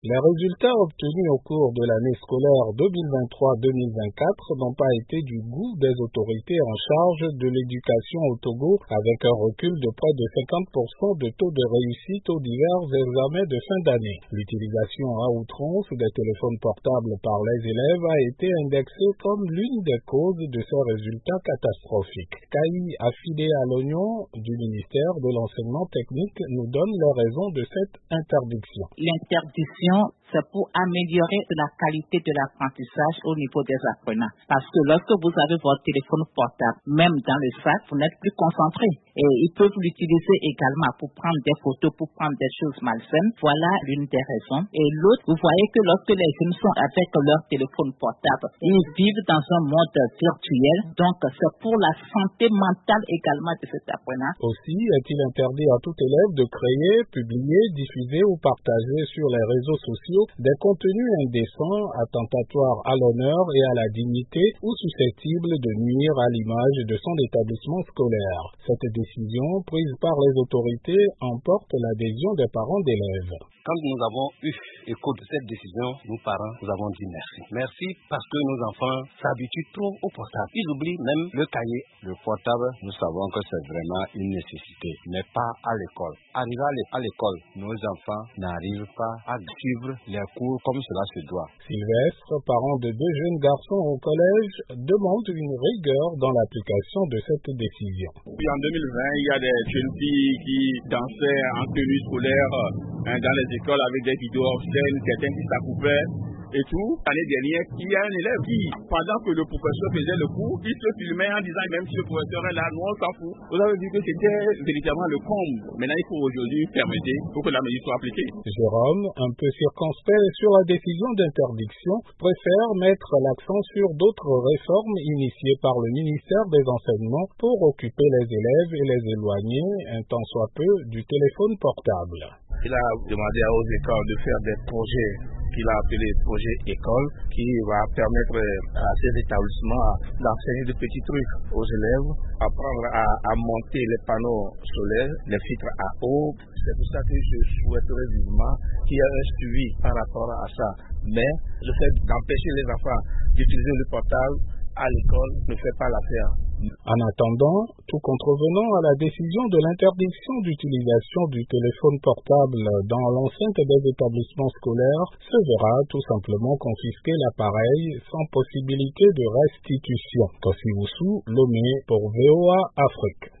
Les résultats obtenus au cours de l'année scolaire 2023-2024 n'ont pas été du goût des autorités en charge de l'éducation au Togo, avec un recul de près de 50% de taux de réussite aux divers examens de fin d'année. L'utilisation à outrance des téléphones portables par les élèves a été indexée comme l'une des causes de ces résultats catastrophiques. Caï, affilié à l'Oignon du ministère de l'Enseignement technique, nous donne les raisons de cette interdiction. L'interdiction, c'est pour améliorer la qualité de l'apprentissage au niveau des apprenants. Parce que lorsque vous avez votre téléphone portable, même dans le sac, vous n'êtes plus concentré. Et ils peuvent l'utiliser également pour prendre des photos, pour prendre des choses malsaines. Voilà l'une des raisons. Et l'autre, vous voyez que lorsque les jeunes sont avec leur téléphone portable, ils vivent dans un monde virtuel. Donc, c'est pour la santé mentale également de cet apprenant. Aussi, est-il interdit à tout élève de créer, publier, diffuser ou partager sur les réseaux sociaux des contenus indécents, attentatoires à l'honneur et à la dignité ou susceptibles de nuire à l'image de son établissement scolaire. Cette décision, prise par les autorités, emporte l'adhésion des parents d'élèves. Quand nous avons eu écho de cette décision, nous parents, nous avons dit merci. Merci parce que nos enfants s'habituent trop au portable. Ils oublient même le cahier. Le portable, nous savons que c'est vraiment une nécessité, mais pas à l'école. Arrivé à l'école, nos enfants n'arrivent pas à suivre les cours comme cela se doit. Sylvestre, parent de 2 jeunes garçons au collège, demande une rigueur dans l'application de cette décision. Puis en 2020, il y a des jeunes filles qui dansaient en tenue scolaire dans les écoles avec des vidéos obscènes, certains qui s'accoupaient et tout. L'année dernière, il y a un élève qui, pendant que le professeur faisait le cours, il se filmait en disant même si le professeur est là, nous on s'en fout. Vous avez vu que c'était véritablement le comble. Maintenant, il faut aujourd'hui permettre pour que la mesure soit appliquée. Jérôme, un peu circonspect sur la décision d'interdiction, préfère mettre l'accent sur d'autres réformes initiées par le ministère des Enseignements pour occuper les élèves et les éloigner, un tant soit peu, du téléphone portable. Il a demandé aux écoles de faire des projets qu'il a appelés projets école, qui va permettre à ces établissements d'enseigner de petits trucs aux élèves, apprendre à monter les panneaux solaires, les filtres à eau. C'est pour ça que je souhaiterais vivement qu'il y ait un suivi par rapport à ça. Mais le fait d'empêcher les enfants d'utiliser le portable à l'école ne fait pas l'affaire. En attendant, tout contrevenant à la décision de l'interdiction d'utilisation du téléphone portable dans l'enceinte des établissements scolaires se verra tout simplement confisquer l'appareil sans possibilité de restitution. Tosi Wusu, Lomé pour VOA Afrique.